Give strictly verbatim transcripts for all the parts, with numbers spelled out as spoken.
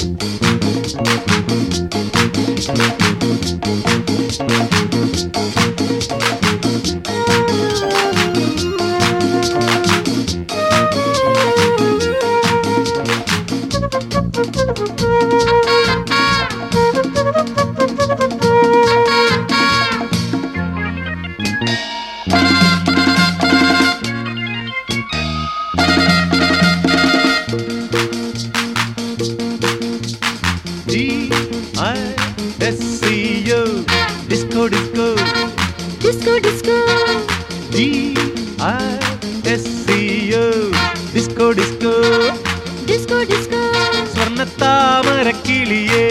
Disco, disco, disco disco D I S C O, disco, disco, disco disco സ്വർണ്ണത്താമരക്കിളിയേ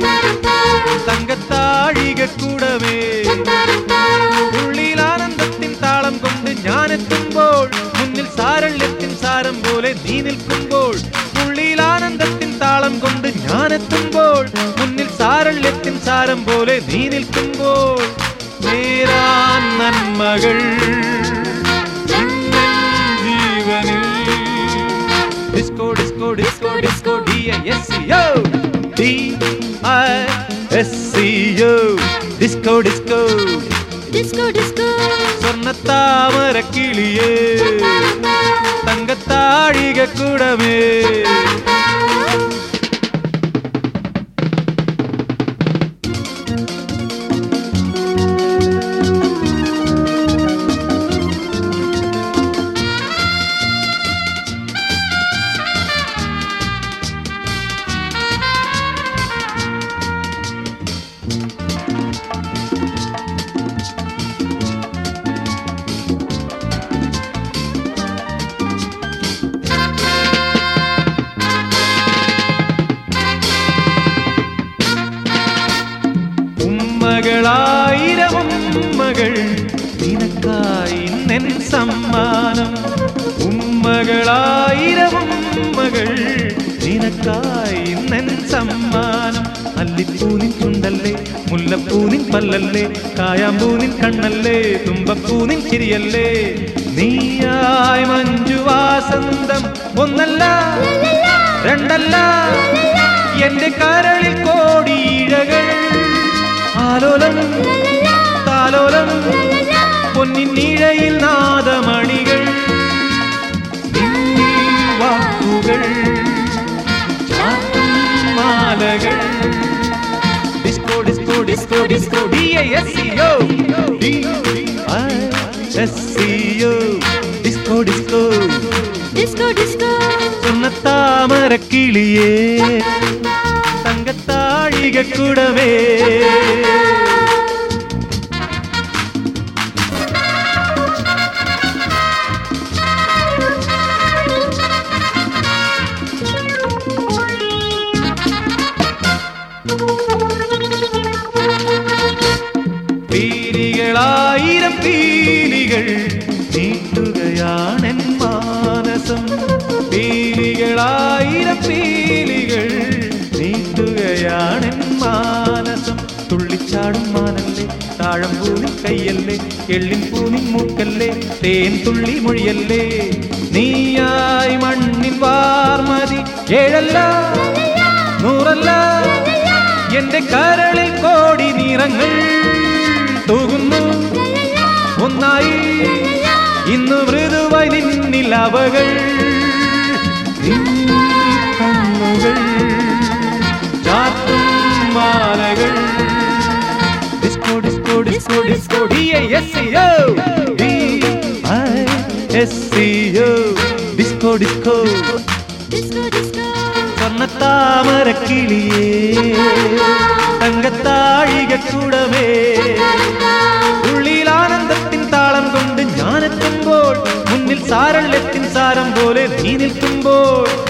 തങ്കത്താഴികക്കൂടമേ ഉള്ളിൽ ആനന്ദത്തിൻ താളം കൊണ്ട് ഞാനെത്തുമ്പോൾ മുന്നിൽ സാരള്യത്തിൻ സാരം പോലെ നീ നിൽക്കുമ്പോൾ ഉള്ളിൽ ആനന്ദത്തിൻ താളം കൊണ്ട് ഞാനെത്തുമ്പോൾ മുന്നിൽ സാരള്യത്തിൻ സാരം പോലെ നീ നിൽക്കുമ്പോൾ നേരാൻ നന്മകൾ ജീവനിൽ disco disco disco disco D I S C O D I S C O disco disco disco disco സ്വർണ്ണത്താമരക്കിളിയേ തങ്കത്താഴികക്കൂടമേ ഉമ്മകളായിരം ഉമ്മകൾ നിനക്കായി നിൻ സമ്മാനം ഉമ്മകളായിരം ഉമ്മകൾ നിനക്കായി നിൻ സമ്മാനം അല്ലിപ്പൂനിൻ ചുണ്ടല്ലേ മുല്ലപ്പൂനിൻ പല്ലല്ലേ കായാമ്പൂനിൻ കണ്ണല്ലേ തുമ്പപ്പൂനിൻ ചിരിയല്ലേ നീയായി മഞ്ജുവാസന്തം ഒന്നല്ല രണ്ടല്ല എന്റെ കരളിൽ കോടിയിഴകൾ ആലോലം താലോലം പൊന്നിൻ നീഴയിൽ നാദമണികൾ വാക്കുകൾ മാലകൾ disco disco disco disco D I S C O D I S C O disco disco disco disco സ്വർണ്ണത്താമരക്കിളിയേ തങ്കത്താഴികക്കൂടമേ പീലികളായിരം പീലികൾ നീട്ടുകയാണെൻ മാനസം പീലികളായിരം പീലികൾ നീട്ടുകയാണെൻ മാനസം തുള്ളിച്ചാടും മാനല്ലേ താഴമ്പൂനിൻ കയ്യല്ലേ എള്ളിൻ പൂനിൻ മൂക്കല്ലേ തേൻ തുള്ളി മൊഴിയല്ലേ നീയായി മണ്ണിൻ വാർമതി ഏഴല്ല നൂറല്ല എന്റെ കരളിൽ കോടി നിറങ്ങൾ തൂകുന്നു ഒന്നായി ഇന്നു മൃദുവായി നിന്നിൽ അവകൾ കണ്ണുകൾ ചാത്തും മാലകൾ disco disco disco disco D I S C O D I S C O disco disco disco disco സ്വർണ്ണത്താമരക്കിളിയേ തങ്കത്താഴികക്കൂടമേ ഉള്ളിൽ ആനന്ദത്തിൻ താളം കൊണ്ട് ഞാനെത്തുമ്പോൾ മുന്നിൽ സാരള്യത്തിൻ സാരം പോലെ നീ നിൽക്കുമ്പോൾ